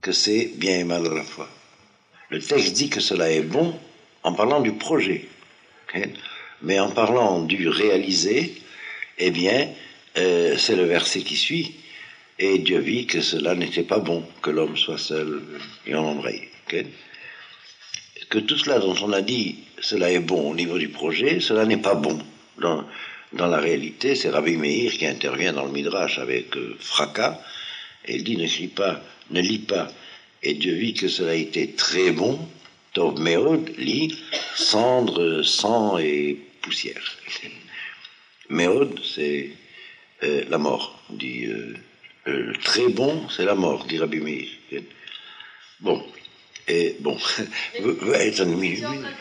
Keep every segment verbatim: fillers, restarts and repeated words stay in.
que c'est bien et mal à la fois. Le texte dit que cela est bon en parlant du projet. Okay? Mais en parlant du réalisé, eh bien, euh, c'est le verset qui suit. Et Dieu vit que cela n'était pas bon, que l'homme soit seul et en embraye. Okay? Que tout cela dont on a dit, cela est bon au niveau du projet, cela n'est pas bon. Dans, dans la réalité, c'est Rabbi Meir qui intervient dans le Midrash avec euh, fracas, et il dit, ne crie pas, ne lis pas. Et Dieu vit que cela a été très bon, Tov Meod, lit, cendre, sang et poussière. Meod, c'est euh, la mort, on dit... Euh, Euh, très bon, c'est la mort, dit Rabbi Meir. Bon, et bon, vous, vous êtes un oui,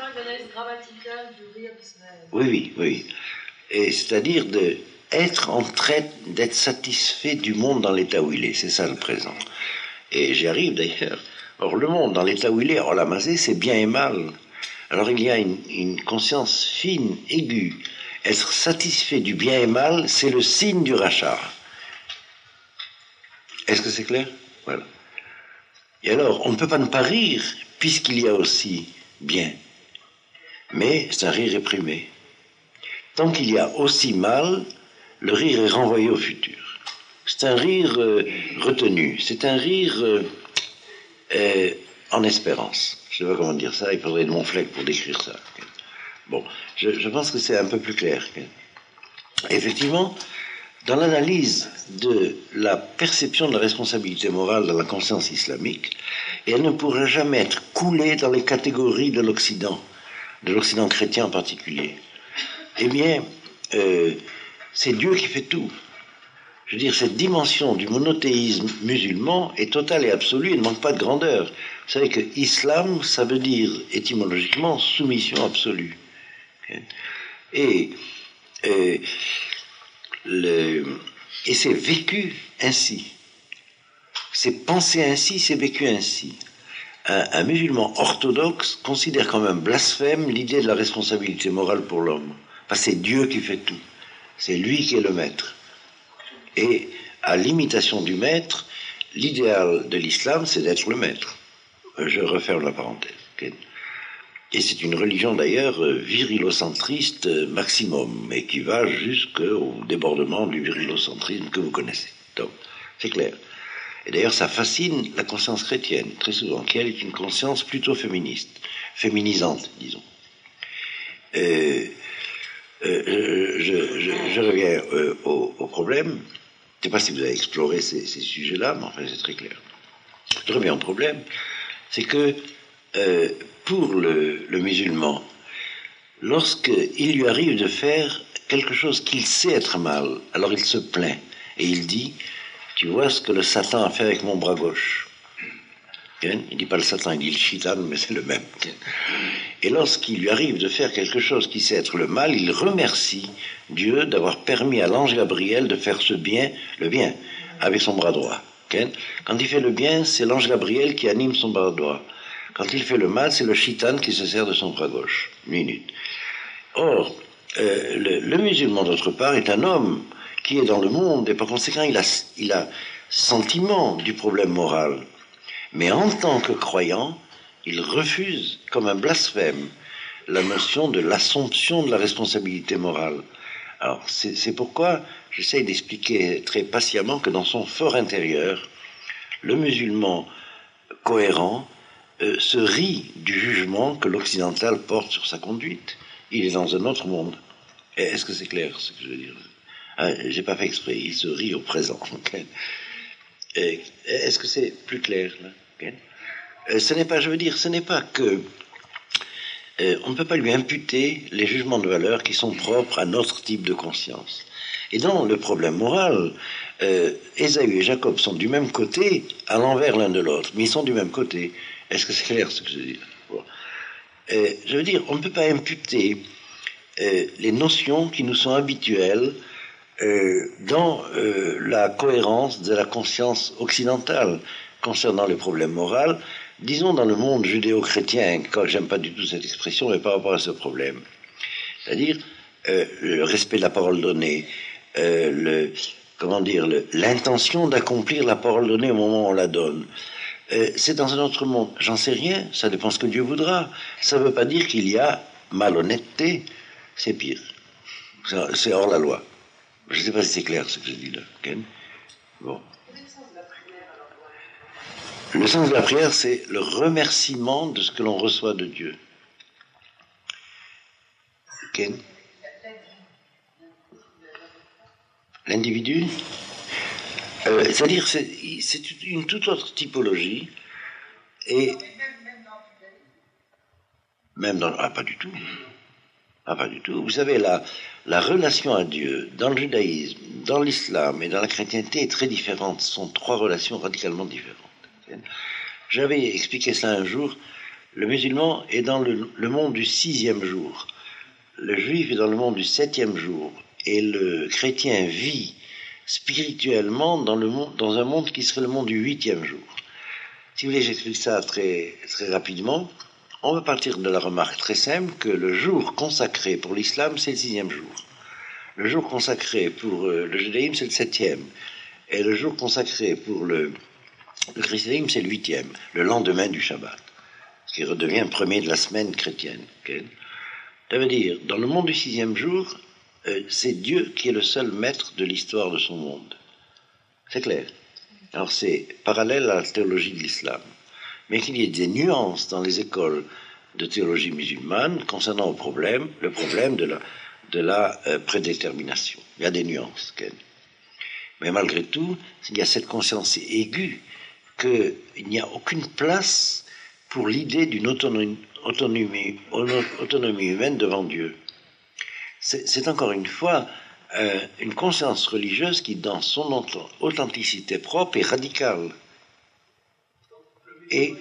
oui, oui. Et c'est-à-dire de être en train d'être satisfait du monde dans l'état où il est, c'est ça le présent. Et j'y arrive d'ailleurs. Or, le monde dans l'état où il est, or la masée, c'est bien et mal. Alors il y a une, une conscience fine, aiguë. Être satisfait du bien et mal, c'est le signe du rachat. Est-ce que c'est clair? Voilà. Et alors, on ne peut pas ne pas rire, puisqu'il y a aussi bien. Mais c'est un rire réprimé. Tant qu'il y a aussi mal, le rire est renvoyé au futur. C'est un rire euh, retenu. C'est un rire euh, euh, en espérance. Je ne sais pas comment dire ça, il faudrait de mon fleck pour décrire ça. Bon, je, je pense que c'est un peu plus clair. Effectivement, dans l'analyse de la perception de la responsabilité morale dans la conscience islamique, elle ne pourra jamais être coulée dans les catégories de l'Occident, de l'Occident chrétien en particulier. Eh bien, euh, c'est Dieu qui fait tout. Je veux dire, cette dimension du monothéisme musulman est totale et absolue, elle ne manque pas de grandeur. Vous savez que islam, ça veut dire étymologiquement soumission absolue. Et... Euh, Le, et c'est vécu ainsi. C'est pensé ainsi, c'est vécu ainsi. Un, un musulman orthodoxe considère comme un blasphème l'idée de la responsabilité morale pour l'homme. Parce que c'est Dieu qui fait tout. C'est lui qui est le maître. Et à l'imitation du maître, l'idéal de l'islam, c'est d'être le maître. Je referme la parenthèse. Okay. Et c'est une religion d'ailleurs virilocentriste maximum, et qui va jusqu'au débordement du virilocentrisme que vous connaissez. Donc, c'est clair. Et d'ailleurs, ça fascine la conscience chrétienne, très souvent, qui elle est une conscience plutôt féministe, féminisante, disons. Euh, euh, je, je, je reviens euh, au, au problème. Je ne sais pas si vous avez exploré ces, ces sujets-là, mais enfin, c'est très clair. Je reviens au problème, c'est que euh, pour le, le musulman, lorsqu'il lui arrive de faire quelque chose qu'il sait être mal, alors il se plaint et il dit, tu vois ce que le Satan a fait avec mon bras gauche. Il ne dit pas le Satan, il dit le Shitan, mais c'est le même. Et lorsqu'il lui arrive de faire quelque chose qui sait être le mal, il remercie Dieu d'avoir permis à l'ange Gabriel de faire ce bien, le bien, avec son bras droit. Quand il fait le bien, c'est l'ange Gabriel qui anime son bras droit. Quand il fait le mal, c'est le Shitan qui se sert de son bras gauche. Minute. Or, euh, le, le musulman, d'autre part, est un homme qui est dans le monde, et par conséquent, il a, il a sentiment du problème moral. Mais en tant que croyant, il refuse, comme un blasphème, la notion de l'assomption de la responsabilité morale. Alors, c'est, c'est pourquoi j'essaye d'expliquer très patiemment que dans son fort intérieur, le musulman cohérent euh, se rit du jugement que l'occidental porte sur sa conduite. Il est dans un autre monde. Et est-ce que c'est clair, ce que je veux dire? Ah, j'ai pas fait exprès, il se rit au présent. Okay. Et, est-ce que c'est plus clair là? Okay. Euh, ce n'est pas, je veux dire, ce n'est pas que euh, on ne peut pas lui imputer les jugements de valeur qui sont propres à notre type de conscience. Et dans le problème moral, euh, Ésaü et Jacob sont du même côté, à l'envers l'un de l'autre, mais ils sont du même côté. Est-ce que c'est clair ce que je veux dire? Bon. euh, Je veux dire, on ne peut pas imputer euh, les notions qui nous sont habituelles euh, dans euh, la cohérence de la conscience occidentale concernant les problèmes moraux, disons dans le monde judéo-chrétien, quand j'aime pas du tout cette expression, mais par rapport à ce problème. C'est-à-dire euh, le respect de la parole donnée, euh, le, comment dire, le, l'intention d'accomplir la parole donnée au moment où on la donne, Euh, c'est dans un autre monde. J'en sais rien, ça dépend ce que Dieu voudra. Ça ne veut pas dire qu'il y a malhonnêteté, c'est pire. C'est hors la loi. Je ne sais pas si c'est clair ce que je dis là. Ken? Bon. Le sens de la prière, c'est le remerciement de ce que l'on reçoit de Dieu. Ken? L'individu, euh, c'est-à-dire c'est, c'est une toute autre typologie, et même dans... Ah, pas du tout. Ah, pas du tout. Vous savez, la, la relation à Dieu, dans le judaïsme, dans l'islam et dans la chrétienté est très différente. Ce sont trois relations radicalement différentes. J'avais expliqué ça un jour. Le musulman est dans le, le monde du sixième jour. Le juif est dans le monde du septième jour. Et le chrétien vit spirituellement dans, le monde, dans un monde qui serait le monde du huitième jour. Si vous voulez, j'explique ça très, très rapidement. On va partir de la remarque très simple que le jour consacré pour l'islam, c'est le sixième jour. Le jour consacré pour le judaïsme, c'est le septième. Et le jour consacré pour le, le christianisme, c'est le huitième, le lendemain du Shabbat, ce qui redevient le premier de la semaine chrétienne. Okay? Ça veut dire, dans le monde du sixième jour, euh, c'est Dieu qui est le seul maître de l'histoire de son monde. C'est clair. Alors c'est parallèle à la théologie de l'islam. Mais qu'il y ait des nuances dans les écoles de théologie musulmane concernant le problème, le problème de la, de la euh, prédétermination. Il y a des nuances. Okay? Mais malgré tout, il y a cette conscience aiguë qu'il n'y a aucune place pour l'idée d'une autonomie, autonomie, autonomie humaine devant Dieu. C'est, c'est encore une fois euh, une conscience religieuse qui, dans son authenticité propre, est radicale. Et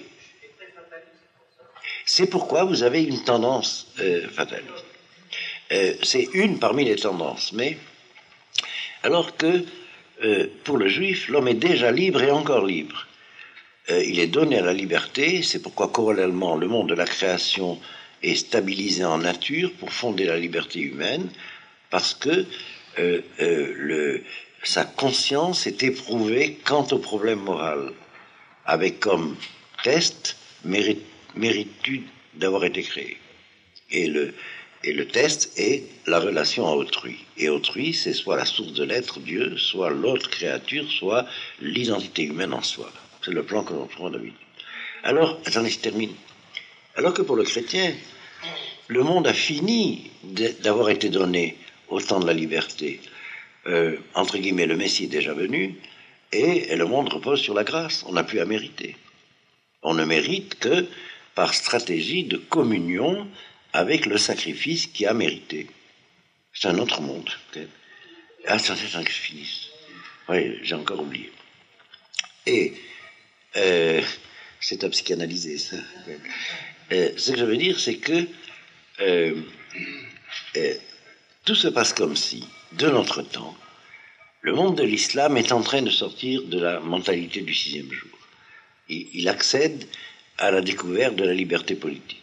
c'est pourquoi vous avez une tendance euh, fataliste. Euh, c'est une parmi les tendances, mais alors que euh, pour le juif, l'homme est déjà libre et encore libre. Euh, il est donné à la liberté, c'est pourquoi corrélalement le monde de la création est stabilisé en nature pour fonder la liberté humaine, parce que euh, euh, le, sa conscience est éprouvée quant au problème moral, avec comme test mérite, mérite-tu d'avoir été créé. Et le, et le test est la relation à autrui. Et autrui, c'est soit la source de l'être, Dieu, soit l'autre créature, soit l'identité humaine en soi. C'est le plan que l'on prend d'habitude. Alors, attendez, je termine. Alors que pour le chrétien, le monde a fini d'avoir été donné au temps de la liberté. Euh, entre guillemets, le Messie est déjà venu, et, et le monde repose sur la grâce. On n'a plus à mériter. On ne mérite que par stratégie de communion avec le sacrifice qui a mérité. C'est un autre monde. Okay? Ah, c'est un que je finisse. Oui, j'ai encore oublié. Et euh, c'est à psychanalyser, ça. Euh, ce que je veux dire, c'est que euh, euh, tout se passe comme si, de notre temps, le monde de l'islam est en train de sortir de la mentalité du sixième jour. Il, il accède à la découverte de la liberté politique.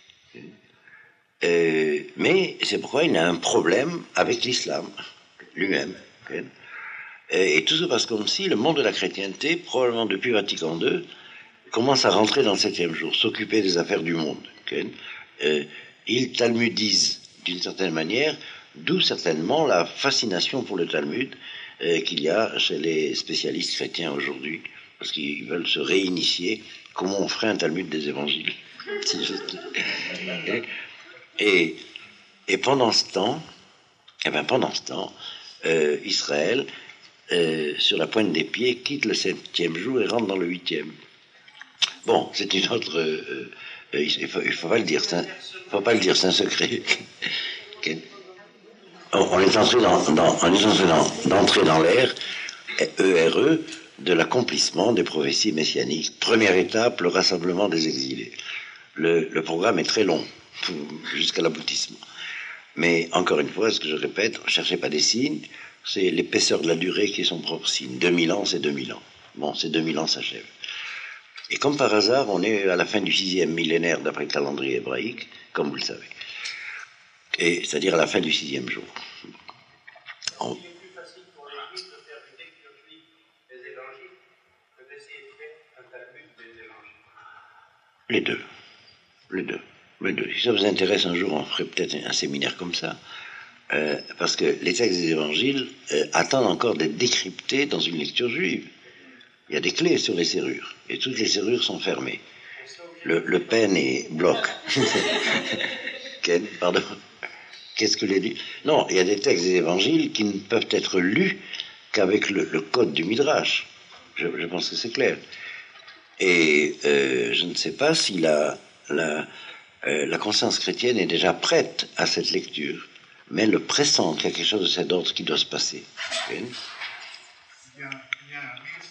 Euh, mais c'est pourquoi il a un problème avec l'islam lui-même. Et, et tout se passe comme si le monde de la chrétienté, probablement depuis Vatican deux, commence à rentrer dans le septième jour, s'occuper des affaires du monde. Euh, il talmudise d'une certaine manière, d'où certainement la fascination pour le Talmud euh, qu'il y a chez les spécialistes chrétiens aujourd'hui, parce qu'ils veulent se réinitier. Comment on ferait un Talmud des évangiles? et, et, et pendant ce temps, et ben pendant ce temps, euh, Israël, euh, sur la pointe des pieds, quitte le septième jour et rentre dans le huitième. Bon, c'est une autre. Euh, euh, il faut, il faut pas le dire, c'est un, faut pas le dire, c'est un secret. on, on est entré dans, dans, on est entré dans, d'entrer dans l'ère E R E de l'accomplissement des prophéties messianiques. Première étape, le rassemblement des exilés. Le, le programme est très long, jusqu'à l'aboutissement. Mais encore une fois, ce que je répète, ne cherchez pas des signes, c'est l'épaisseur de la durée qui est son propre signe. deux mille ans, c'est deux mille ans. Bon, ces deux mille ans s'achèvent. Et comme par hasard, on est à la fin du sixième millénaire d'après le calendrier hébraïque, comme vous le savez. Et c'est-à-dire à la fin du sixième jour. On... Les deux. Les deux. Les deux. Si ça vous intéresse, un jour, on ferait peut-être un séminaire comme ça. Euh, parce que les textes des évangiles euh, attendent encore d'être décryptés dans une lecture juive. Il y a des clés sur les serrures, et toutes les serrures sont fermées. Le, le pen est bloc. Ken, pardon. Qu'est-ce que j'ai dit? Non, il y a des textes des évangiles qui ne peuvent être lus qu'avec le, le code du Midrash. Je, je pense que c'est clair. Et euh, je ne sais pas si la, la, euh, la conscience chrétienne est déjà prête à cette lecture, mais elle le pressent qu'il y a quelque chose de cet ordre qui doit se passer. Okay. Il y a, il y a un chose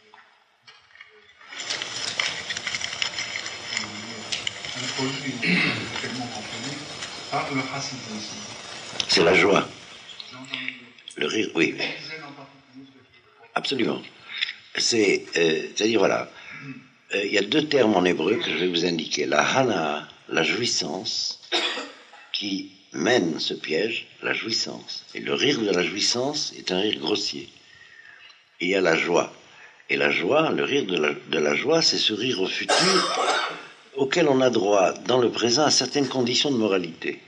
qui introduit tellement compris par le chassidisme. C'est la joie. Le rire, oui. Absolument. C'est, euh, c'est-à-dire, voilà, il euh, y a deux termes en hébreu que je vais vous indiquer. La hana, la jouissance, qui mène ce piège, la jouissance. Et le rire de la jouissance est un rire grossier. Et il y a la joie. Et la joie, le rire de la, de la joie, c'est ce rire au futur auquel on a droit, dans le présent, à certaines conditions de moralité.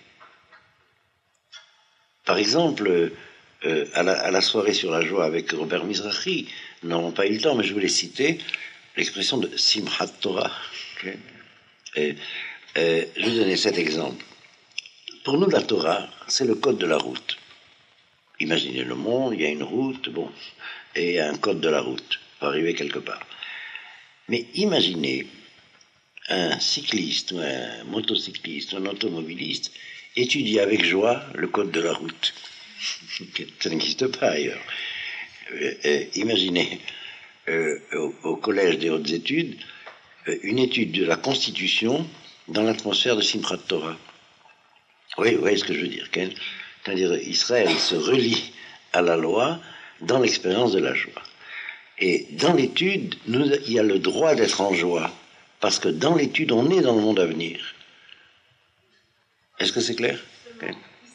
Par exemple, euh, à, la, à la soirée sur la joie avec Robert Mizrahi, nous n'avons pas eu le temps, mais je voulais citer l'expression de Simchat Torah. Okay. Et, et, je vais donner cet exemple. Pour nous, la Torah, c'est le code de la route. Imaginez le monde, il y a une route, bon, et il y a un code de la route pour arriver quelque part. Mais imaginez un cycliste, ou un motocycliste, un automobiliste étudier avec joie le code de la route. Ça n'existe pas ailleurs. Euh, euh, imaginez euh, au, au collège des hautes études euh, une étude de la Constitution dans l'atmosphère de Simchat Torah. Oui, vous voyez ce que je veux dire. C'est-à-dire Israël se relie à la loi dans l'expérience de la joie. Et dans l'étude, nous, il y a le droit d'être en joie, parce que dans l'étude, on est dans le monde à venir. Est-ce que c'est clair? Okay.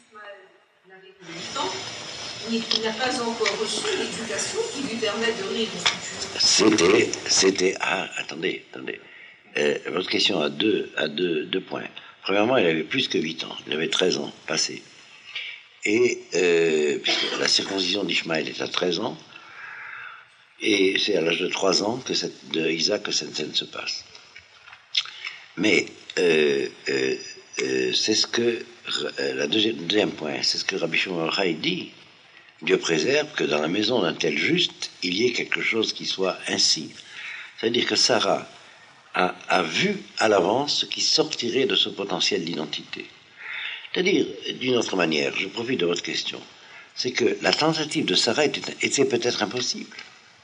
Il n'a pas encore reçu l'éducation qui lui permet de rire au futur. C'était, c'était, ah, attendez, attendez. Euh, votre question a deux, a deux, deux points. Premièrement, il avait plus que huit ans, il avait treize ans passés. Et euh, puisque la circoncision d'Ishmaël est à treize ans, et c'est à l'âge de trois ans que cette, de Isaac que cette scène se passe. Mais euh, euh, euh, c'est ce que euh, la deuxième, deuxième point, c'est ce que Rabbi Shimon Bar Yochai dit. Dieu préserve que dans la maison d'un tel juste, il y ait quelque chose qui soit ainsi. C'est-à-dire que Sarah a, a vu à l'avance ce qui sortirait de ce potentiel d'identité. C'est-à-dire, d'une autre manière, je profite de votre question, c'est que la tentative de Sarah était, était peut-être impossible.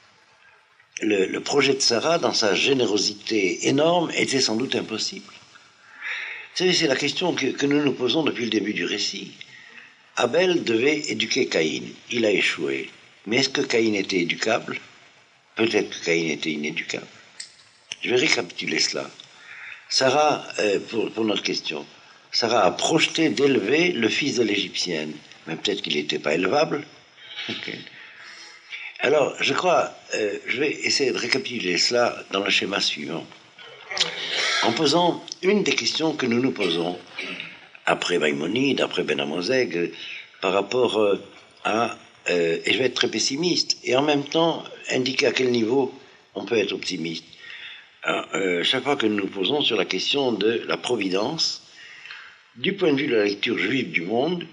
Le, le projet de Sarah, dans sa générosité énorme, était sans doute impossible. Vous savez, c'est la question que, que nous nous posons depuis le début du récit. Abel devait éduquer Caïn. Il a échoué. Mais est-ce que Caïn était éducable? Peut-être que Caïn était inéducable. Je vais récapituler cela. Sarah, euh, pour, pour notre question, Sarah a projeté d'élever le fils de l'Égyptienne. Mais peut-être qu'il n'était pas élevable. Okay. Alors, je crois, euh, je vais essayer de récapituler cela dans le schéma suivant. En posant une des questions que nous nous posons après Maïmonide, après Ben Amozeg, euh, par rapport euh, à... Euh, et je vais être très pessimiste, et en même temps indiquer à quel niveau on peut être optimiste. Alors, euh, chaque fois que nous nous posons sur la question de la providence, du point de vue de la lecture juive du monde,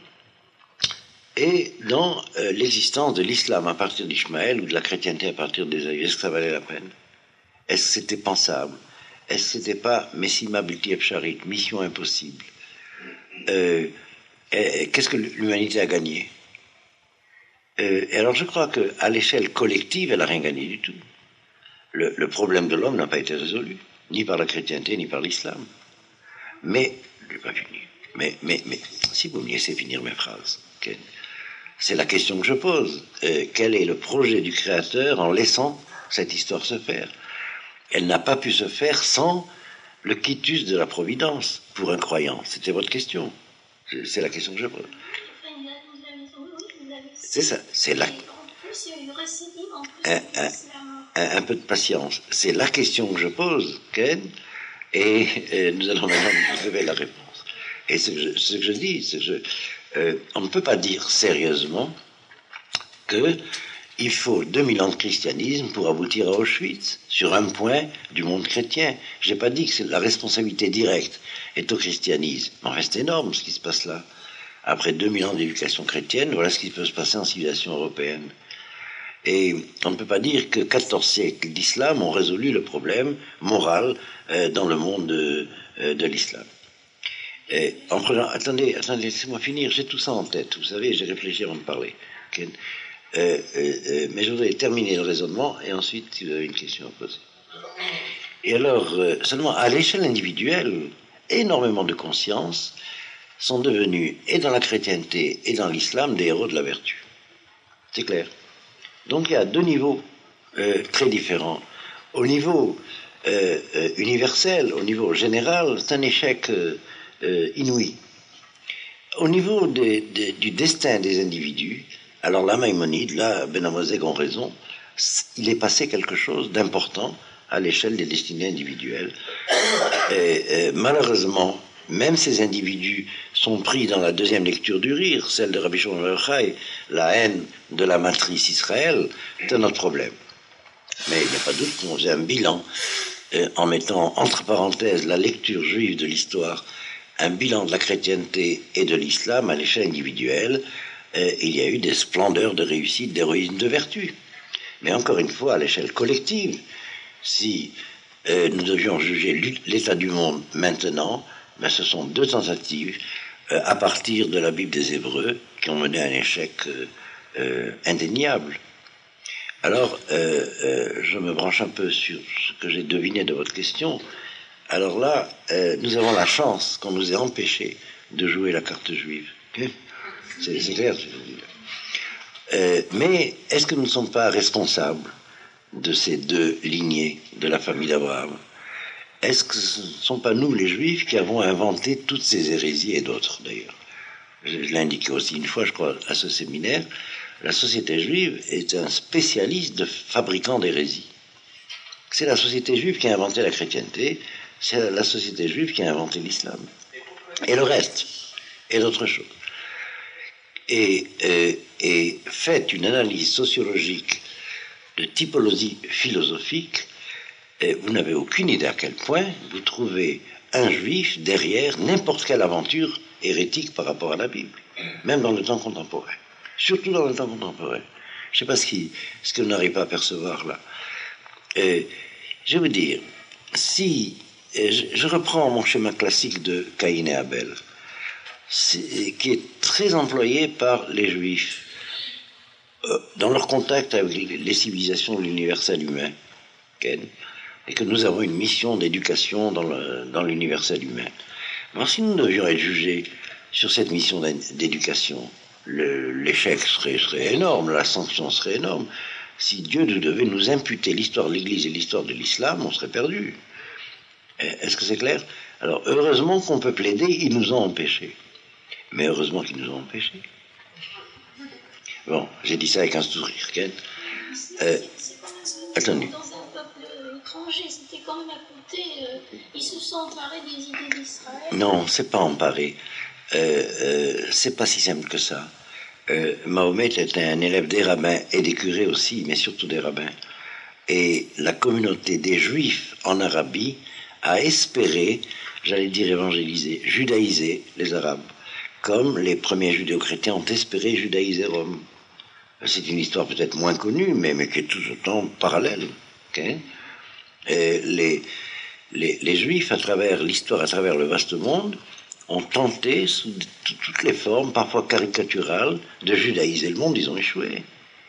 et dans euh, l'existence de l'islam à partir d'Ishmaël ou de la chrétienté à partir des Aïeux, est-ce que ça valait la peine? Est-ce que c'était pensable? Est-ce que c'était pas Messima Bilti Efsharit, mission impossible? euh, Qu'est-ce que l'humanité a gagné? euh, Et alors je crois qu'à l'échelle collective, elle n'a rien gagné du tout. Le, le problème de l'homme n'a pas été résolu, ni par la chrétienté, ni par l'islam. Mais, je n'ai pas fini. Mais, mais, mais, si vous me laissez finir mes phrases, okay. C'est la question que je pose. Euh, quel est le projet du Créateur en laissant cette histoire se faire? Elle n'a pas pu se faire sans le quitus de la providence pour un croyant. C'était votre question. C'est la question que je pose. C'est ça. C'est la... Un, un, un, un peu de patience. C'est la question que je pose, Ken. Et euh, nous allons maintenant vous trouver la réponse. Et ce que je, ce que je dis, c'est que je, euh, on ne peut pas dire sérieusement qu'il faut deux mille ans de christianisme pour aboutir à Auschwitz, sur un point du monde chrétien. Je n'ai pas dit que la responsabilité directe est au christianisme. Mais reste énorme ce qui se passe là. Après deux mille ans d'éducation chrétienne, voilà ce qui peut se passer en civilisation européenne. Et on ne peut pas dire que quatorze siècles d'islam ont résolu le problème moral euh, dans le monde de, euh, de l'islam. Et en prenant, attendez, attendez, laissez-moi finir, j'ai tout ça en tête, vous savez, j'ai réfléchi avant de parler. Okay. Euh, euh, euh, mais je voudrais terminer le raisonnement et ensuite, si vous avez une question à poser. Et alors, euh, seulement à l'échelle individuelle, énormément de consciences sont devenus, et dans la chrétienté et dans l'islam, des héros de la vertu. C'est clair. Donc il y a deux niveaux euh, très différents. Au niveau euh, euh, universel, au niveau général, c'est un échec euh, euh, inouï. Au niveau de, de, du destin des individus, alors là, Maïmonide, là, Ben Amozeg ont raison, il est passé quelque chose d'important à l'échelle des destinées individuelles. Et, et, malheureusement, même ces individus sont pris dans la deuxième lecture du rire, celle de Rabbi Shimon bar Yochai, la haine de la matrice Israël, c'est un autre problème. Mais il n'y a pas de doute qu'on faisait un bilan, euh, en mettant entre parenthèses la lecture juive de l'histoire, un bilan de la chrétienté et de l'islam à l'échelle individuelle. Euh, il y a eu des splendeurs de réussite, d'héroïsme, de vertu. Mais encore une fois, à l'échelle collective, si euh, nous devions juger l'état du monde maintenant, ben, ce sont deux tentatives euh, à partir de la Bible des Hébreux qui ont mené à un échec euh, euh, indéniable. Alors, euh, euh, je me branche un peu sur ce que j'ai deviné de votre question. Alors là, euh, nous avons la chance qu'on nous ait empêché de jouer la carte juive. Okay, c'est, c'est clair, je veux dire. Euh, mais est-ce que nous ne sommes pas responsables de ces deux lignées de la famille d'Abraham? Est-ce que ce ne sont pas nous, les Juifs, qui avons inventé toutes ces hérésies, et d'autres d'ailleurs? Je, je l'ai indiqué aussi une fois, je crois, à ce séminaire. La société juive est un spécialiste de fabricant d'hérésies. C'est la société juive qui a inventé la chrétienté, c'est la société juive qui a inventé l'islam. Et le reste, et d'autres choses. Et, et, et faites une analyse sociologique de typologie philosophique, et vous n'avez aucune idée à quel point vous trouvez un juif derrière n'importe quelle aventure hérétique par rapport à la Bible, même dans le temps contemporain, surtout dans le temps contemporain. Je ne sais pas ce, qui, ce que vous n'arrivez pas à percevoir là. Et je vais vous dire, si je, je reprends mon schéma classique de Caïn et Abel, qui est très employé par les juifs euh, dans leur contact avec les civilisations de l'universel humain, okay, et que nous avons une mission d'éducation dans, le, dans l'universel humain. Alors si nous devions être jugés sur cette mission d'éducation, le, l'échec serait, serait énorme, la sanction serait énorme. Si Dieu devait nous imputer l'histoire de l'Église et l'histoire de l'islam, on serait perdu. Est-ce que c'est clair? Alors heureusement qu'on peut plaider, ils nous ont empêchés. Mais heureusement qu'ils nous ont empêchés. Bon, j'ai dit ça avec un sourire. Okay, euh, attendez. C'était quand même à côté, euh, ils se sont emparés des idées d'Israël. Non, c'est pas emparé. Euh, euh, c'est pas si simple que ça. Euh, Mahomet était un élève des rabbins et des curés aussi, mais surtout des rabbins. Et la communauté des Juifs en Arabie a espéré, j'allais dire évangéliser, judaïser les Arabes, comme les premiers judéo-chrétiens ont espéré judaïser Rome. C'est une histoire peut-être moins connue, mais, mais qui est tout autant parallèle. Okay, et les, les, les Juifs, à travers l'histoire, à travers le vaste monde, ont tenté, sous toutes les formes, parfois caricaturales, de judaïser le monde. Ils ont échoué.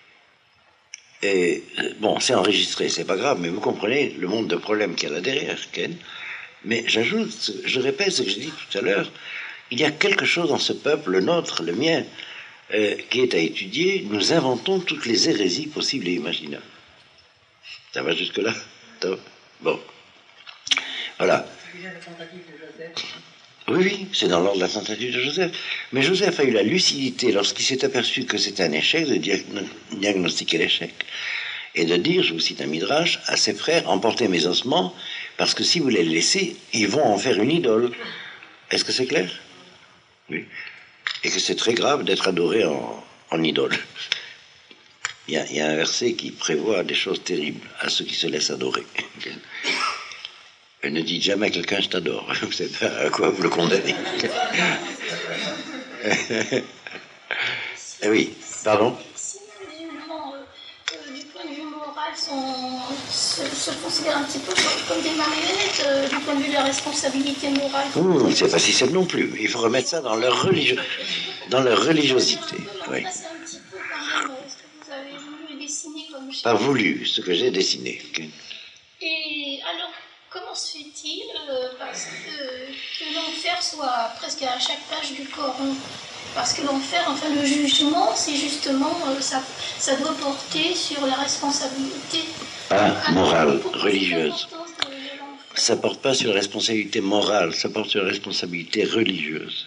Et bon, c'est enregistré, c'est pas grave, mais vous comprenez le monde de problèmes qu'il y a là derrière. Ken. Mais j'ajoute, je répète ce que j'ai dit tout à l'heure, il y a quelque chose dans ce peuple, le nôtre, le mien, euh, qui est à étudier. Nous inventons toutes les hérésies possibles et imaginables. Ça va jusque-là? Bon. Voilà. Oui, oui, c'est dans l'ordre de la tentative de Joseph. Mais Joseph a eu la lucidité, lorsqu'il s'est aperçu que c'était un échec, de diagnostiquer l'échec. Et de dire, je vous cite un midrash, à ses frères, emportez mes ossements, Parce que si vous les laissez, ils vont en faire une idole. Est-ce que c'est clair? Oui. Et que c'est très grave d'être adoré en, en idole. Il y, a, il y a un verset qui prévoit des choses terribles à ceux qui se laissent adorer. Ne dites jamais à quelqu'un « je t'adore ». Vous savez à quoi vous le condamnez. Oui, pardon? Si les musulmans, euh, euh, du point de vue moral, sont, se, se considèrent un petit peu comme des marionnettes, euh, du point de vue de la responsabilité morale. Mmh, c'est pas si simple non plus. Il faut remettre ça dans leur, religio... dans leur religiosité. Oui. Un petit peu quand même, ce que vous avez voulu dessiner comme Pas voulu, ce que j'ai dessiné. Et alors, comment se fait-il euh, parce que, que l'enfer soit presque à chaque page du Coran? Parce que l'enfer, enfin le jugement, c'est justement, euh, ça, ça doit porter sur la responsabilité ah, morale, religieuse. Ça ne porte pas sur la responsabilité morale, ça porte sur la responsabilité religieuse.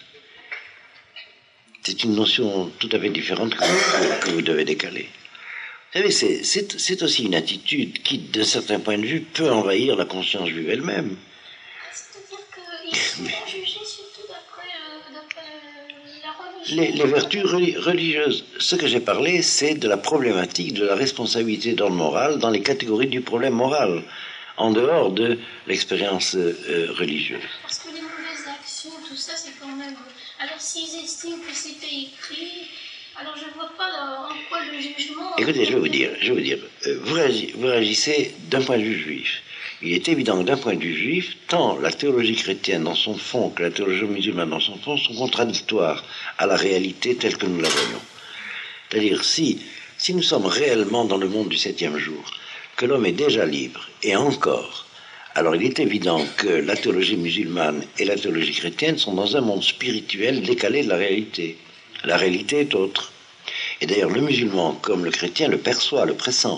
C'est une notion tout à fait différente que vous, que vous devez décaler. Vous savez, c'est, c'est, c'est aussi une attitude qui, d'un certain point de vue, peut envahir la conscience juive elle-même. C'est-à-dire qu'ils sont jugés surtout d'après, euh, d'après la religion. Les, les vertus reli- religieuses. Ce que j'ai parlé, c'est de la problématique de la responsabilité d'ordre moral dans les catégories du problème moral, en dehors de l'expérience euh, religieuse. Parce que les mauvaises actions, tout ça, c'est quand même... Alors s'ils estiment que c'était écrit... Alors je ne vois pas là, en quoi le jugement... Écoutez, je vais vous dire, je vais vous dire, euh, vous, réagissez, vous réagissez d'un point de vue juif. Il est évident que d'un point de vue juif, tant la théologie chrétienne dans son fond que la théologie musulmane dans son fond sont contradictoires à la réalité telle que nous la voyons. C'est-à-dire, si, si nous sommes réellement dans le monde du septième jour, que l'homme est déjà libre, et encore, alors il est évident que la théologie musulmane et la théologie chrétienne sont dans un monde spirituel décalé de la réalité. La réalité est autre. Et d'ailleurs, le musulman, comme le chrétien, le perçoit, le pressent.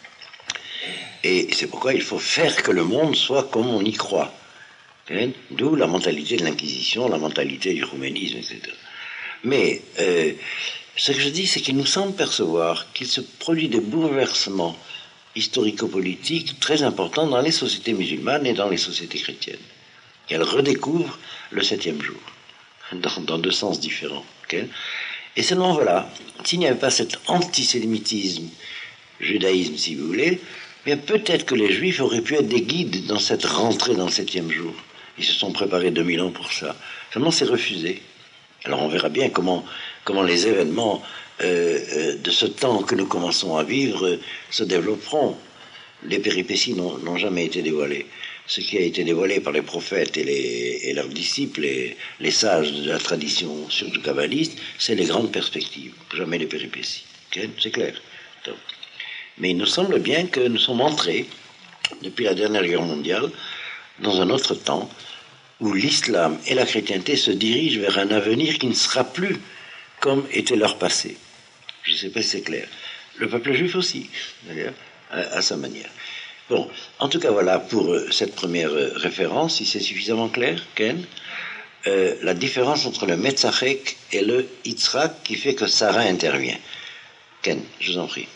Et c'est pourquoi il faut faire que le monde soit comme on y croit. D'où la mentalité de l'Inquisition, la mentalité du rouménisme, et cetera. Mais euh, ce que je dis, c'est qu'il nous semble percevoir qu'il se produit des bouleversements historico-politiques très importants dans les sociétés musulmanes et dans les sociétés chrétiennes. Qu'elles redécouvrent le septième jour, dans, dans deux sens différents. Okay? Et seulement voilà, s'il n'y avait pas cet antisémitisme, judaïsme si vous voulez, bien peut-être que les juifs auraient pu être des guides dans cette rentrée dans le septième jour. Ils se sont préparés deux mille ans pour ça. Seulement c'est refusé. Alors on verra bien comment, comment les événements euh, euh, de ce temps que nous commençons à vivre euh, se développeront. Les péripéties n'ont, n'ont jamais été dévoilées. Ce qui a été dévoilé par les prophètes et, les, et leurs disciples, et les sages de la tradition, surtout kabbaliste, c'est les grandes perspectives, jamais les péripéties. Okay? C'est clair. Donc, mais il nous semble bien que nous sommes entrés, depuis la dernière guerre mondiale, dans un autre temps où l'islam et la chrétienté se dirigent vers un avenir qui ne sera plus comme était leur passé. Je ne sais pas si c'est clair. Le peuple juif aussi, d'ailleurs, à, à sa manière. Bon, en tout cas, voilà pour euh, cette première euh, référence, si c'est suffisamment clair, Ken, euh, la différence entre le Metzachek et le Yitzhak qui fait que Sarah intervient. Ken, je vous en prie.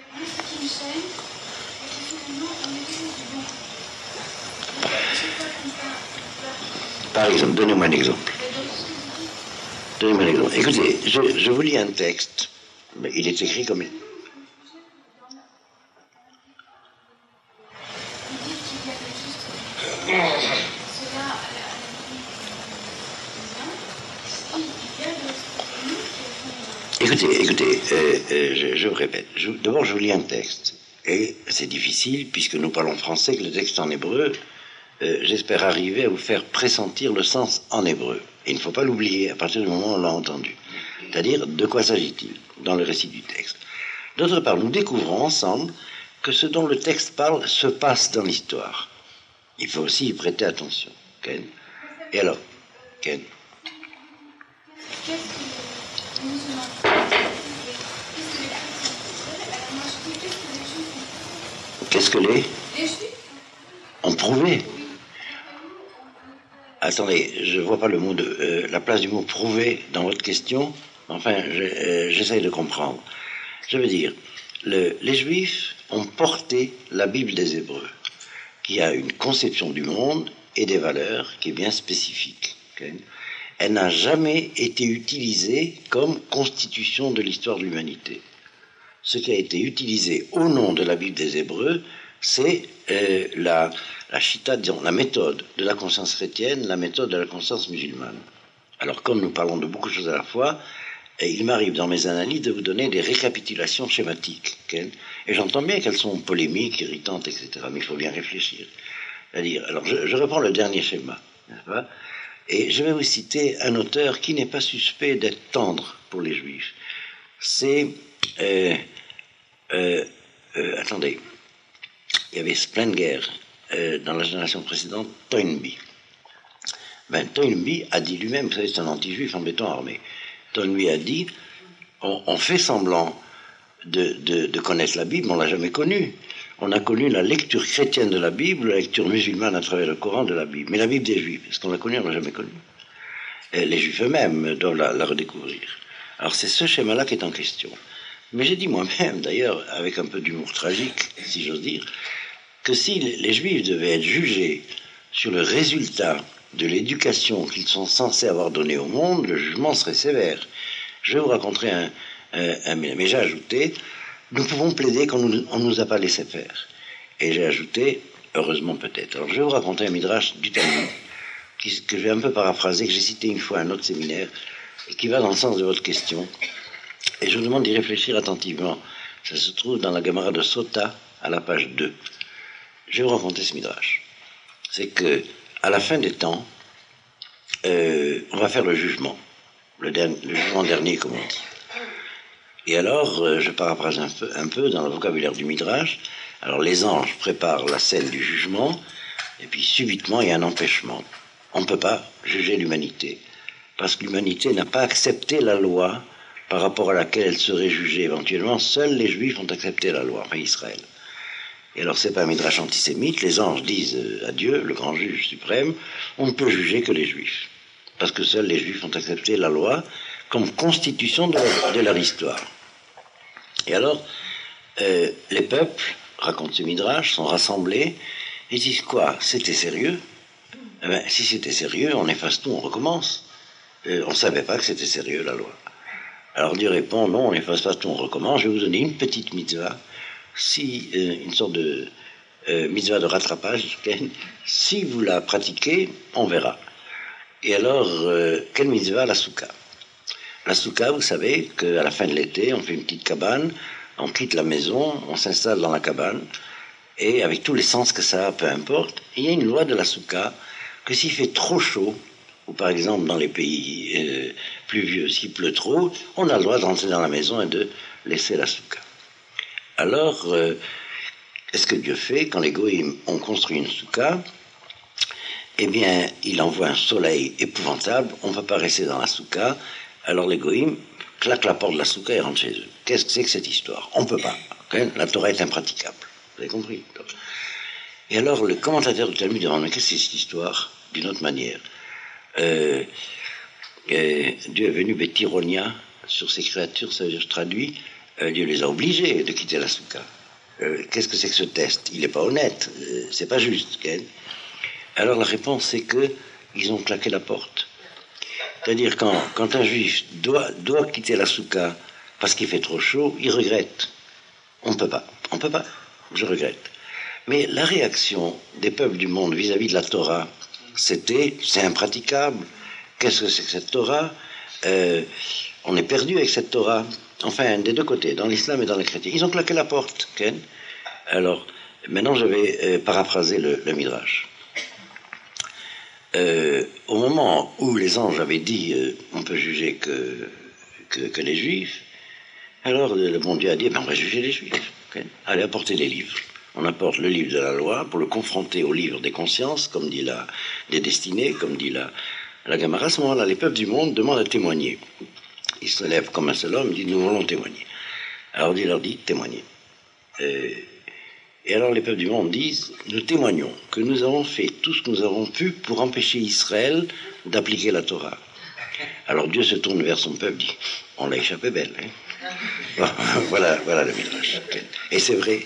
Par exemple, donnez-moi un exemple. Donnez-moi un exemple. Écoutez, je, je vous lis un texte. Il est écrit comme... Écoutez, écoutez, euh, euh, je, je vous répète. Je, d'abord, je vous lis un texte. Et c'est difficile, puisque nous parlons français, que le texte en hébreu, euh, j'espère arriver à vous faire pressentir le sens en hébreu. Et il ne faut pas l'oublier à partir du moment où on l'a entendu. C'est-à-dire, de quoi s'agit-il dans le récit du texte. D'autre part, nous découvrons ensemble que ce dont le texte parle se passe dans l'histoire. Il faut aussi y prêter attention. Ken. Et alors, Ken. Qu'est-ce que les ont prouvé? Attendez, je ne vois pas le mot de euh, la place du mot prouver dans votre question. Enfin, je, euh, j'essaie de comprendre. Je veux dire, le, les Juifs ont porté la Bible des Hébreux, qui a une conception du monde et des valeurs qui est bien spécifique. Okay? Elle n'a jamais été utilisée comme constitution de l'histoire de l'humanité. Ce qui a été utilisé au nom de la Bible des Hébreux, c'est euh, la, la chita, disons, la méthode de la conscience chrétienne, la méthode de la conscience musulmane. Alors, comme nous parlons de beaucoup de choses à la fois, et il m'arrive dans mes analyses de vous donner des récapitulations schématiques. Okay? Et j'entends bien qu'elles sont polémiques, irritantes, et cetera. Mais il faut bien réfléchir. C'est-à-dire, alors je, je reprends le dernier schéma, n'est-ce pas? Et je vais vous citer un auteur qui n'est pas suspect d'être tendre pour les Juifs. C'est euh, euh, euh, attendez, il y avait Spengler euh, dans la génération précédente, Toynbee. Ben, Toynbee a dit lui-même, vous savez, c'est un anti-juif en béton armé. Toynbee a dit, on, on fait semblant de, de, de connaître la Bible, mais on l'a jamais connue. On a connu la lecture chrétienne de la Bible, la lecture musulmane à travers le Coran de la Bible. Mais la Bible des Juifs, est-ce qu'on l'a connue? On l'a jamais connue. Et les Juifs eux-mêmes doivent la, la redécouvrir. Alors c'est ce schéma-là qui est en question. Mais j'ai dit moi-même, d'ailleurs, avec un peu d'humour tragique, si j'ose dire, que si les Juifs devaient être jugés sur le résultat de l'éducation qu'ils sont censés avoir donnée au monde, le jugement serait sévère. Je vais vous raconter un... un, un mais j'ai ajouté, nous pouvons plaider qu'on ne nous, nous a pas laissé faire. Et j'ai ajouté, heureusement peut-être. Alors je vais vous raconter un midrash du Talmud, qui, que je vais un peu paraphraser, que j'ai cité une fois à un autre séminaire, et qui va dans le sens de votre question. Et je vous demande d'y réfléchir attentivement. Ça se trouve dans la Gemara de Sota, à la page deux. Je vais vous raconter ce midrash. C'est que, à la fin des temps, euh, on va faire le jugement. Le, dernier, le jugement dernier, comme on dit. Et alors, euh, je paraphrase un peu, un peu dans le vocabulaire du Midrash. Alors, les anges préparent la scène du jugement, et puis subitement, il y a un empêchement. On ne peut pas juger l'humanité, parce que l'humanité n'a pas accepté la loi par rapport à laquelle elle serait jugée éventuellement. Seuls les Juifs ont accepté la loi, enfin Israël. Et alors, c'est pas un Midrash antisémite. Les anges disent à Dieu, le grand juge suprême, on ne peut juger que les Juifs, parce que seuls les Juifs ont accepté la loi comme constitution de leur, de leur histoire. Et alors, euh, les peuples, racontent ce Midrash, sont rassemblés et disent quoi? C'était sérieux? Eh bien, si c'était sérieux, on efface tout, on recommence. Euh, on ne savait pas que c'était sérieux, la loi. Alors Dieu répond, non, on n'efface pas tout, on recommence. Je vais vous donner une petite mitzvah, si, euh, une sorte de euh, mitzvah de rattrapage. Si vous la pratiquez, on verra. Et alors, euh, quelle mitzvah? La souka. La souka, vous savez qu'à la fin de l'été, on fait une petite cabane, on quitte la maison, on s'installe dans la cabane, et avec tous les sens que ça a, peu importe, il y a une loi de la souka, que s'il fait trop chaud, ou par exemple dans les pays euh, pluvieux, s'il pleut trop, on a le droit de rentrer dans la maison et de laisser la souka. Alors, euh, qu'est-ce que Dieu fait quand les goïms ont construit une souka? Eh bien, il envoie un soleil épouvantable, on ne va pas rester dans la souka. Alors les goïms claquent la porte de la souka et rentrent chez eux. Qu'est-ce que c'est que cette histoire? On ne peut pas. Okay? La Torah est impraticable. Vous avez compris? Et alors le commentateur du Talmud demande, mais qu'est-ce que c'est cette histoire? D'une autre manière. Euh, euh, Dieu est venu Betironia sur ces créatures, ça veut dire, je traduis, euh, Dieu les a obligés de quitter la souka. Euh, qu'est-ce que c'est que ce test? Il n'est pas honnête, euh, c'est pas juste. Okay? Alors la réponse c'est que ils ont claqué la porte. C'est-à-dire quand, quand un juif doit, doit quitter la souka parce qu'il fait trop chaud, il regrette. On ne peut pas, on ne peut pas, je regrette. Mais la réaction des peuples du monde vis-à-vis de la Torah, c'était, c'est impraticable. Qu'est-ce que c'est que cette Torah? euh, On est perdu avec cette Torah. Enfin, des deux côtés, dans l'islam et dans les chrétiens. Ils ont claqué la porte. Okay? Alors, maintenant je vais euh, paraphraser le, le Midrash. Euh, au moment où les anges avaient dit euh, on peut juger que, que, que les Juifs, alors le bon Dieu a dit ben, on va juger les Juifs. Okay? Allez, apportez les livres. On apporte le livre de la loi pour le confronter au livre des consciences, comme dit la, des destinées, comme dit la, la Gemara. À ce moment-là, les peuples du monde demandent à témoigner. Ils se lèvent comme un seul homme, ils disent nous voulons témoigner. Alors Dieu leur dit témoignez. Euh, Et alors les peuples du monde disent, nous témoignons que nous avons fait tout ce que nous avons pu pour empêcher Israël d'appliquer la Torah. Alors Dieu se tourne vers son peuple, dit, on l'a échappé belle. Hein? voilà, voilà le Midrash. Et c'est vrai,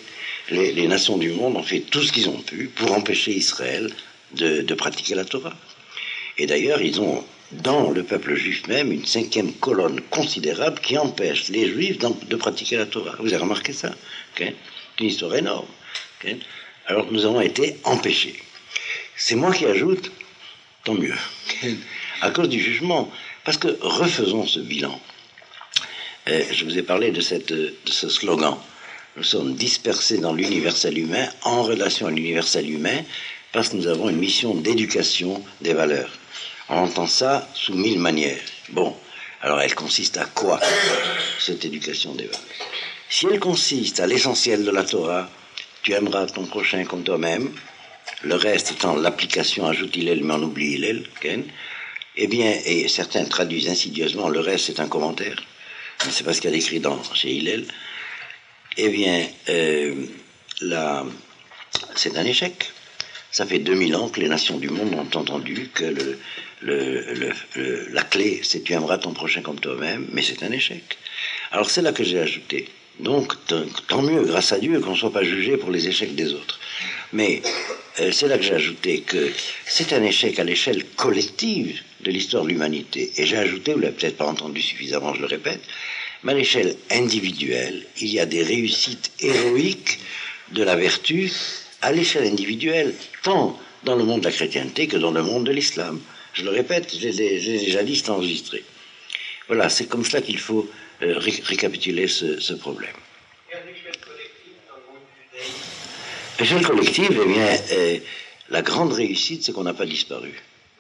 les, les nations du monde ont fait tout ce qu'ils ont pu pour empêcher Israël de, de pratiquer la Torah. Et d'ailleurs, ils ont, dans le peuple juif même, une cinquième colonne considérable qui empêche les juifs de pratiquer la Torah. Vous avez remarqué ça? Okay? C'est une histoire énorme. Okay? Alors nous avons été empêchés. C'est moi qui ajoute, tant mieux, okay? À cause du jugement. Parce que refaisons ce bilan. Euh, je vous ai parlé de, cette, de ce slogan. Nous sommes dispersés dans l'universel humain, en relation à l'universel humain, parce que nous avons une mission d'éducation des valeurs. On entend ça sous mille manières. Bon, alors elle consiste à quoi, cette éducation des valeurs? Si elle consiste à l'essentiel de la Torah, tu aimeras ton prochain comme toi-même, le reste étant l'application, ajoute Hillel, mais on oublie Hillel, okay? Eh bien, et certains traduisent insidieusement, le reste c'est un commentaire, mais c'est pas ce qu'il y a écrit dans, chez Hillel, eh bien, euh, là, c'est un échec. Ça fait deux mille ans que les nations du monde ont entendu que le, le, le, le, la clé, c'est tu aimeras ton prochain comme toi-même, mais c'est un échec. Alors c'est là que j'ai ajouté. Donc, tant mieux, grâce à Dieu, qu'on ne soit pas jugé pour les échecs des autres. Mais euh, c'est là que j'ai ajouté que c'est un échec à l'échelle collective de l'histoire de l'humanité. Et j'ai ajouté, vous ne l'avez peut-être pas entendu suffisamment, je le répète, mais à l'échelle individuelle, il y a des réussites héroïques de la vertu à l'échelle individuelle, tant dans le monde de la chrétienté que dans le monde de l'islam. Je le répète, je l'ai déjà dit, c'est enregistré. Voilà, c'est comme cela qu'il faut euh, ré récapituler ce, ce problème. Et à l'échelle collective, dans le monde du judaïsme? L'échelle collective, eh bien, euh, la grande réussite, c'est qu'on n'a pas disparu.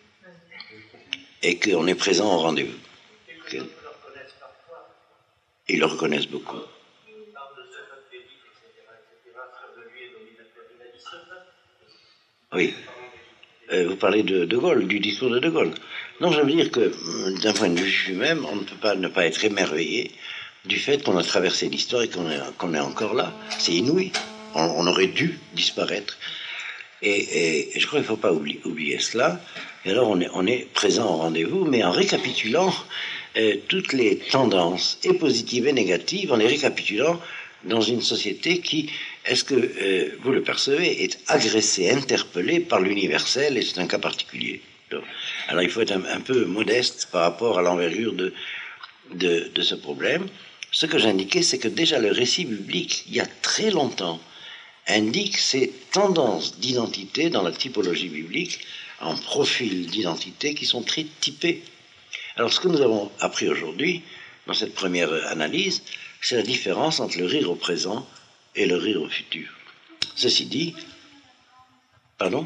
Et qu'on est présent au rendez-vous. Et que les autres le reconnaissent parfois. Ils le reconnaissent beaucoup. Ils parlent de ce peuple béni, et cetera, et cetera, frère de lui et dominateur. Il a dit ce peuple. Oui. Euh, vous parlez de De Gaulle, du discours de De Gaulle. Non, je veux dire que, d'un point de vue juif même, on ne peut pas ne pas être émerveillé du fait qu'on a traversé l'histoire et qu'on est, qu'on est encore là. C'est inouï. On, on aurait dû disparaître. Et, et, et je crois qu'il ne faut pas oublier, oublier cela. Et alors, on est, on est présent au rendez-vous, mais en récapitulant euh, toutes les tendances, et positives et négatives, en les récapitulant dans une société qui, est-ce que euh, vous le percevez, est agressée, interpellée par l'universel, et c'est un cas particulier. Donc, alors il faut être un, un peu modeste par rapport à l'envergure de, de, de ce problème. Ce que j'indiquais, c'est que déjà le récit biblique, il y a très longtemps, indique ces tendances d'identité dans la typologie biblique, en profil d'identité qui sont très typés. Alors ce que nous avons appris aujourd'hui, dans cette première analyse, c'est la différence entre le rire au présent et le rire au futur. Ceci dit, pardon?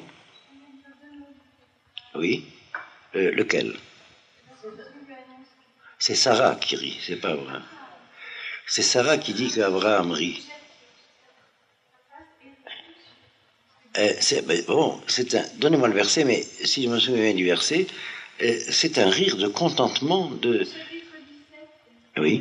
Oui, euh, lequel? C'est Sarah qui rit, c'est pas Abraham. C'est Sarah qui dit qu'Abraham rit. Euh, c'est, ben, bon, c'est un, donnez-moi le verset, mais si je me souviens du verset, euh, c'est un rire de contentement de... Oui.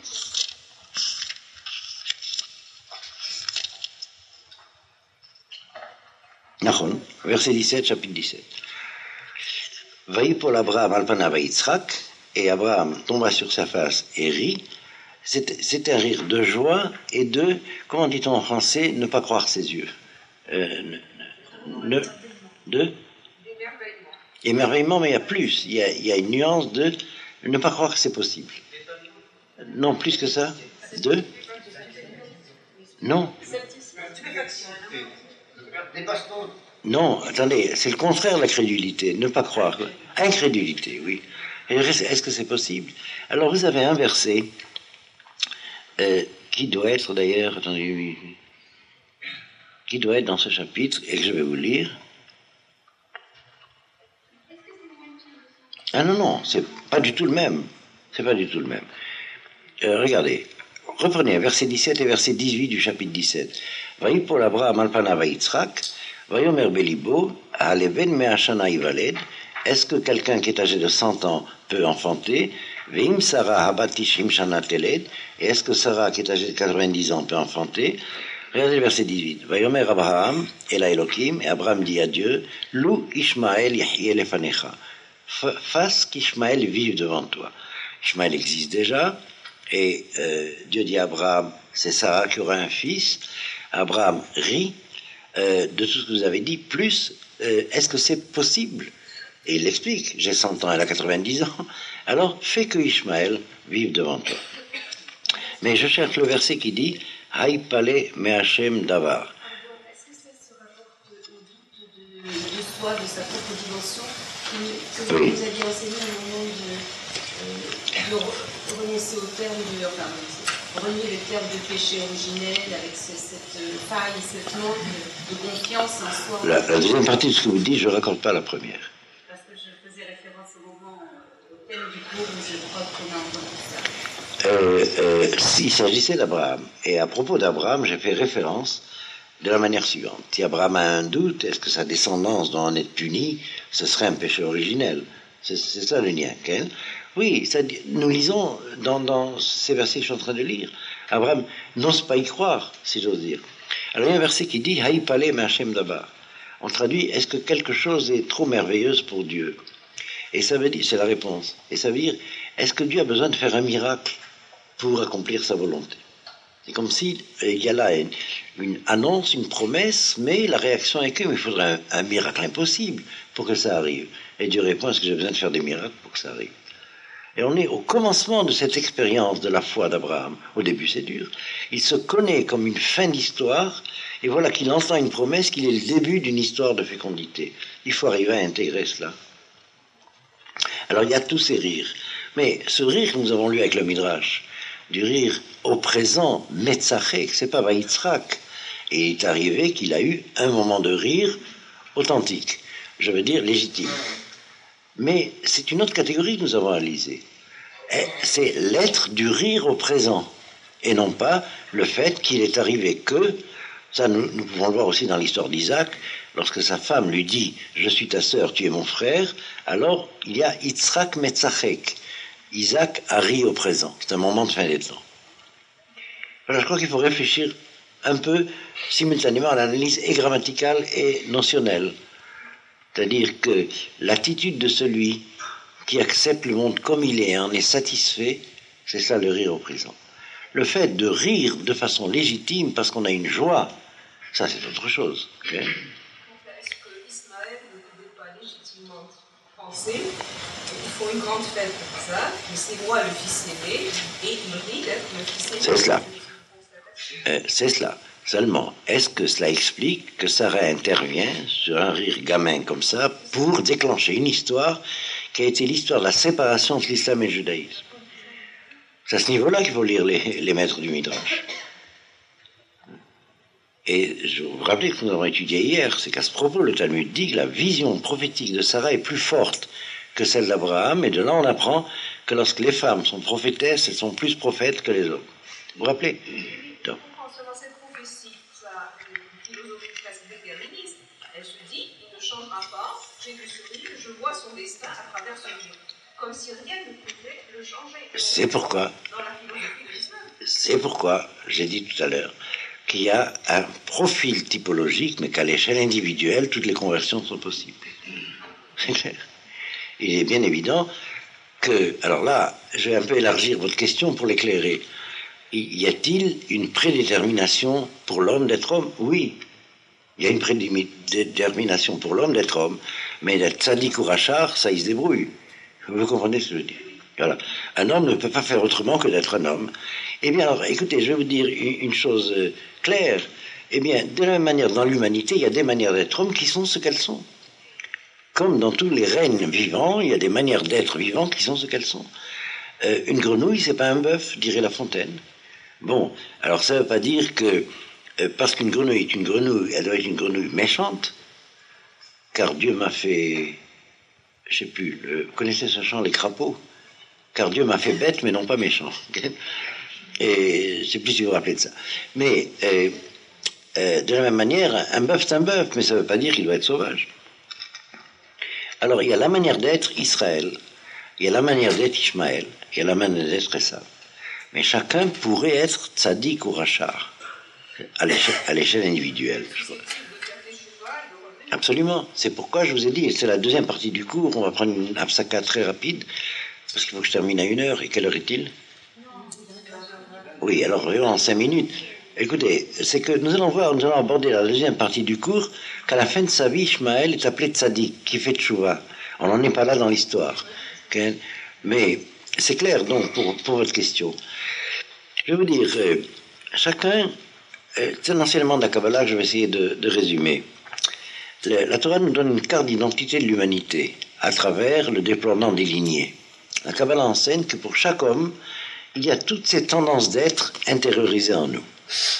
Nachon, verset dix-sept, chapitre dix-sept. Vaïpol Abraham alpana vaïtzrak, et Abraham tomba sur sa face et rit. C'est, c'est un rire de joie et de, comment dit-on en français, ne pas croire ses yeux. Euh, ne, ne, de émerveillement, mais il y a plus. Il y a, il y a une nuance de ne pas croire que c'est possible. Non, plus que ça. De non. Non, attendez, c'est le contraire de la crédulité, ne pas croire. Incrédulité, oui. Est-ce que c'est possible? Alors vous avez un verset euh, qui doit être d'ailleurs, attendez, qui doit être dans ce chapitre, et que je vais vous lire. Ah non, non, c'est pas du tout le même. C'est pas du tout le même. Euh, regardez, reprenez verset dix-sept et verset dix-huit du chapitre dix-sept. Vaïpol Abraham alpana vaïtzrak, vayomer belibo, aleben me'ashana ivaled. Est-ce que quelqu'un qui est âgé de cent ans peut enfanter? Veim Sarah habatishim shana teled. Et est-ce que Sarah qui est âgée de quatre-vingt-dix ans peut enfanter? Regardez le verset dix-huit. Vayomer Abraham el Elohim, et Abraham dit à Dieu, Lou Ishmael yahye lefanecha. Fasse qu'Ishmaël vive devant toi. Ishmaël existe déjà, et euh, Dieu dit à Abraham, c'est Sarah qui aura un fils. Abraham rit euh, de tout ce que vous avez dit, plus euh, est-ce que c'est possible? Et il l'explique, j'ai cent ans, elle a quatre-vingt-dix ans, alors fais que Ishmaël vive devant toi. Mais je cherche le verset qui dit Haï palé me Hachem davar. Est-ce que ça se rapporte au doute de, de soi, de sa propre dimension, que vous Oui. nous aviez enseigné au moment de, euh, de re- renoncer au terme de, enfin, renier le terme de péché originel avec ce- cette faille, cette manque de, de confiance en soi. La, la deuxième partie de ce que vous dites, je ne raccorde pas la première. Parce que je faisais référence au moment, euh, au thème du cours où je crois qu'on a entendu ça. Euh, euh, s'il s'agissait d'Abraham, et à propos d'Abraham, j'ai fait référence de la manière suivante. Si Abraham a un doute, est-ce que sa descendance doit en être punie? Ce serait un péché originel. C'est, c'est ça le lien. Okay? Oui, ça, nous lisons dans, dans ces versets que je suis en train de lire. Abraham n'ose pas y croire, si j'ose dire. Alors il y a un verset qui dit Haï palé me Hachem davar. On traduit est-ce que quelque chose est trop merveilleuse pour Dieu? Et ça veut dire, c'est la réponse. Et ça veut dire est-ce que Dieu a besoin de faire un miracle pour accomplir sa volonté? C'est comme si il y a là une, une annonce, une promesse, mais la réaction est que il faudrait un, un miracle impossible pour que ça arrive. Et Dieu répond est-ce que j'ai besoin de faire des miracles pour que ça arrive? Et on est au commencement de cette expérience de la foi d'Abraham. Au début, c'est dur. Il se connaît comme une fin d'histoire, et voilà qu'il entend une promesse qu'il est le début d'une histoire de fécondité. Il faut arriver à intégrer cela. Alors, il y a tous ces rires. Mais ce rire que nous avons lu avec le Midrash, du rire au présent, Metzachek, c'est pas Vayitzrak. Et il est arrivé qu'il a eu un moment de rire authentique, je veux dire légitime. Mais c'est une autre catégorie que nous avons analysée. C'est l'être du rire au présent, et non pas le fait qu'il est arrivé que, ça nous, nous pouvons le voir aussi dans l'histoire d'Isaac, lorsque sa femme lui dit « Je suis ta sœur, tu es mon frère », alors il y a « Yitzhak Metzachek ». Isaac a ri au présent. C'est un moment de fin des temps. Alors je crois qu'il faut réfléchir un peu simultanément à l'analyse et grammaticale et notionnelle. C'est-à-dire que l'attitude de celui qui accepte le monde comme il est et en est satisfait, c'est ça le rire au présent. Le fait de rire de façon légitime parce qu'on a une joie, ça c'est autre chose. Okay? Est-ce que Ismaël ne pouvait pas légitimement penser qu'il faut une grande fête pour ça, que c'est moi le fils aimé, et il rit d'être le fils aimé? C'est cela. Euh, c'est cela. Seulement, est-ce que cela explique que Sarah intervient sur un rire gamin comme ça pour déclencher une histoire qui a été l'histoire de la séparation entre l'islam et le judaïsme? C'est à ce niveau-là qu'il faut lire les, les maîtres du Midrash. Et je vous rappelle que nous avons étudié hier, c'est qu'à ce propos, le Talmud dit que la vision prophétique de Sarah est plus forte que celle d'Abraham, et de là on apprend que lorsque les femmes sont prophétesses, elles sont plus prophètes que les hommes. Vous vous rappelez? Donc. Dans cette prophétie, ça, une philosophie presque déterministe, elle se dit, il ne changera pas, j'ai vu ce rire, je vois son destin à travers ce rire. Comme si rien ne pouvait le changer. C'est pourquoi, dans la philosophie de l'islam. c'est pourquoi, j'ai dit tout à l'heure, qu'il y a un profil typologique, mais qu'à l'échelle individuelle, toutes les conversions sont possibles. C'est clair. Il est bien évident que, alors là, je vais un peu élargir votre question pour l'éclairer. Y a-t-il une prédétermination pour l'homme d'être homme? Oui. Il y a une prédétermination pour l'homme d'être homme, mais d'être tzaddik ou rachar, ça il se débrouille. Vous comprenez ce que je veux dire? Voilà. Un homme ne peut pas faire autrement que d'être un homme. Eh bien, alors, écoutez, je vais vous dire une chose claire. Eh bien, de la même manière, dans l'humanité, il y a des manières d'être homme qui sont ce qu'elles sont. Comme dans tous les règnes vivants, il y a des manières d'être vivants qui sont ce qu'elles sont. Euh, une grenouille, c'est pas un bœuf, dirait La Fontaine. Bon, alors ça ne veut pas dire que euh, parce qu'une grenouille est une grenouille, elle doit être une grenouille méchante, car Dieu m'a fait, je sais plus, le, vous connaissez ce chant, les crapauds? Car Dieu m'a fait bête, mais non pas méchant. Et je ne sais plus si vous vous rappelez de ça. Mais euh, euh, de la même manière, un bœuf c'est un bœuf, mais ça ne veut pas dire qu'il doit être sauvage. Alors il y a la manière d'être Israël, il y a la manière d'être Ishmaël, il y a la manière d'être Esav. Mais chacun pourrait être tzaddik ou rachar, à l'échelle, à l'échelle individuelle. Je crois. Absolument. C'est pourquoi je vous ai dit, et c'est la deuxième partie du cours, on va prendre une hafsaka très rapide, parce qu'il faut que je termine à une heure. Et quelle heure est-il? Oui, alors en cinq minutes. Écoutez, c'est que nous allons voir, nous allons aborder la deuxième partie du cours, qu'à la fin de sa vie, Ishmaël est appelé Tzadik, qui fait tchouva. On n'en est pas là dans l'histoire. Okay? Mais c'est clair, donc, pour, pour votre question. Je vais vous dire, euh, chacun, euh, c'est un enseignement de la Kabbalah que je vais essayer de, de résumer. La, la Torah nous donne une carte d'identité de l'humanité à travers le déploiement des lignées. La Kabbalah enseigne que pour chaque homme, il y a toutes ces tendances d'être intériorisées en nous.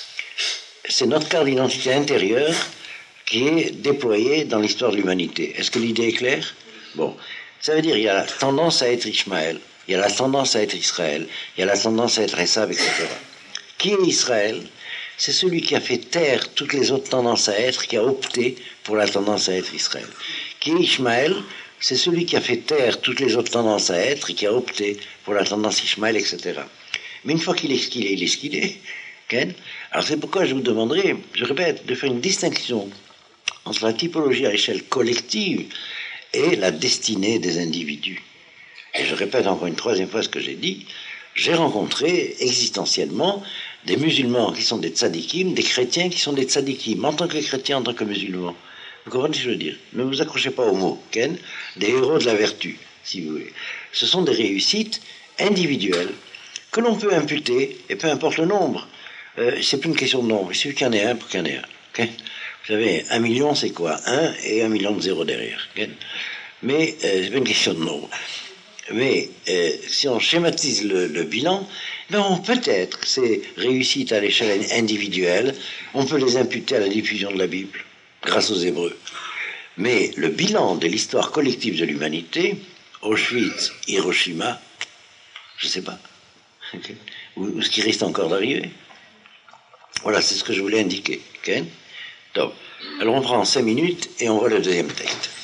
C'est notre carte d'identité intérieure qui est déployée dans l'histoire de l'humanité. Est-ce que l'idée est claire? Bon, ça veut dire qu'il y a la tendance à être Ishmaël, il y a la tendance à être Israël, il y a la tendance à être Esav, et cetera. Qui est Israël? C'est celui qui a fait taire toutes les autres tendances à être, qui a opté pour la tendance à être Israël. Qui est Ishmaël? C'est celui qui a fait taire toutes les autres tendances à être et qui a opté pour la tendance Ishmaël, et cetera. Mais une fois qu'il est ce qu'il est, il est ce qu'il est. Okay? Alors c'est pourquoi je vous demanderai, je répète, de faire une distinction entre la typologie à échelle collective et la destinée des individus. Et je répète encore une troisième fois ce que j'ai dit, j'ai rencontré existentiellement des musulmans qui sont des tzadikim, des chrétiens qui sont des tzadikim, en tant que chrétiens, en tant que musulmans. Vous comprenez ce que je veux dire? Ne vous accrochez pas au mot, Ken, des héros de la vertu, si vous voulez. Ce sont des réussites individuelles que l'on peut imputer, et peu importe le nombre. Euh, c'est plus une question de nombre, il suffit qu'il y en ait un pour qu'il y en ait un. Okay? Vous savez, un million, c'est quoi? Un et un million de zéro derrière. Okay? Mais euh, c'est pas une question de nombre. Mais euh, si on schématise le, le bilan, ben on peut-être ces réussites à l'échelle individuelle, on peut les imputer à la diffusion de la Bible, grâce aux Hébreux. Mais le bilan de l'histoire collective de l'humanité, Auschwitz, Hiroshima, je ne sais pas. Okay. Ou, ou ce qui risque encore d'arriver. Voilà, c'est ce que je voulais indiquer. Okay. Donc, alors on prend cinq minutes et on voit le deuxième texte.